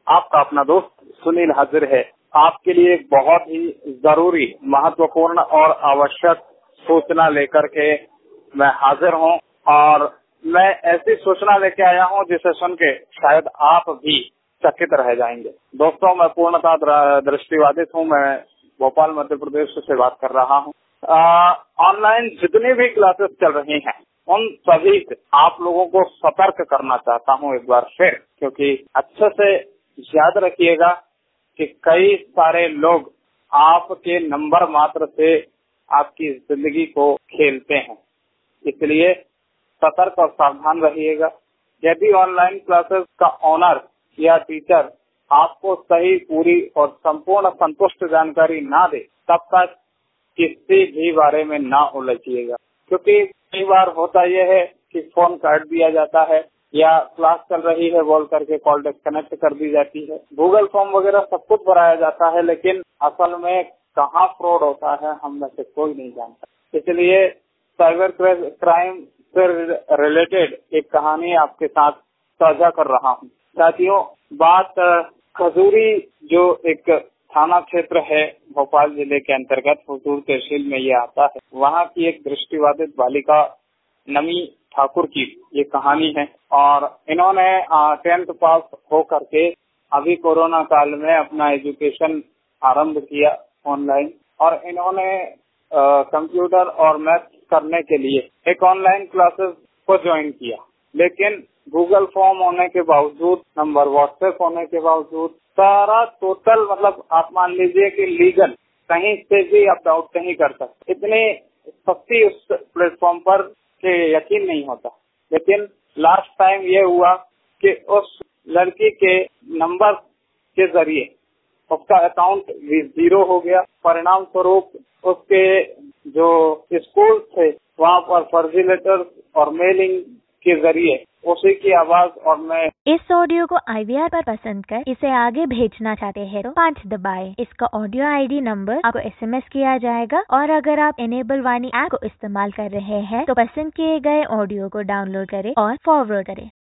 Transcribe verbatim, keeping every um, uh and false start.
आपका अपना दोस्त सुनील हाजिर है आपके लिए एक बहुत ही जरूरी, महत्वपूर्ण और आवश्यक सूचना लेकर के मैं हाजिर हूं और मैं ऐसी सूचना लेके आया हूं जिसे सुन के शायद आप भी चकित रह जाएंगे। दोस्तों, मैं पूर्णतः दृष्टिबाधित हूं। मैं भोपाल मध्य प्रदेश से बात कर रहा हूं। ऑनलाइन जितनी भी क्लासेस चल रही हैं उन सभी से आप लोगों को सतर्क करना चाहता हूं एक बार फिर, क्योंकि अच्छे से याद रखिएगा कि कई सारे लोग आपके नंबर मात्र से आपकी जिंदगी को खेलते हैं। इसलिए सतर्क और सावधान रहिएगा। यदि ऑनलाइन क्लासेस का ऑनर या टीचर आपको सही, पूरी और संपूर्ण संतुष्ट जानकारी ना दे तब तक किसी भी बारे में ना उलझिएगा, क्योंकि कई बार होता यह है कि फोन काट दिया जाता है या क्लास चल रही है बोल करके कॉल डिस्कनेक्ट कर दी जाती है। गूगल फॉर्म वगैरह सब कुछ भराया जाता है, लेकिन असल में कहाँ फ्रॉड होता है हम में से कोई नहीं जानता। इसलिए साइबर क्राइम से रिलेटेड एक कहानी आपके साथ साझा कर रहा हूँ। साथियों, बात खजूरी जो एक थाना क्षेत्र है भोपाल जिले के अंतर्गत हुजूर तहसील में ये आता है, वहाँ की एक दृष्टिबाधित बालिका नमी ठाकुर की ये कहानी है और इन्होंने टेंथ पास हो करके अभी कोरोना काल में अपना एजुकेशन आरंभ किया ऑनलाइन और इन्होंने कंप्यूटर और मैथ करने के लिए एक ऑनलाइन क्लासेस को ज्वाइन किया। लेकिन गूगल फॉर्म होने के बावजूद, नंबर व्हाट्सएप होने के बावजूद, सारा टोटल मतलब आप मान लीजिए कि लीगल कहीं से भी आप डाउट नहीं कर सकते। इतनी सख्ती उस प्लेटफॉर्म पर के यकीन नहीं होता। लेकिन लास्ट टाइम ये हुआ कि उस लड़की के नंबर के जरिए उसका अकाउंट जीरो हो गया। परिणाम स्वरूप उसके जो स्कूल थे वहाँ पर फर्जी लेटर और मेलिंग के जरिए उसी की आवाज और मैं इस ऑडियो को आई वी आर पर पसंद कर इसे आगे भेजना चाहते हैं तो पाँच दबाएं। इसका ऑडियो आई डी नंबर आपको एस एम एस किया जाएगा और अगर आप एनेबल वाणी ऐप को इस्तेमाल कर रहे हैं तो पसंद किए गए ऑडियो को डाउनलोड करें और फॉरवर्ड करें।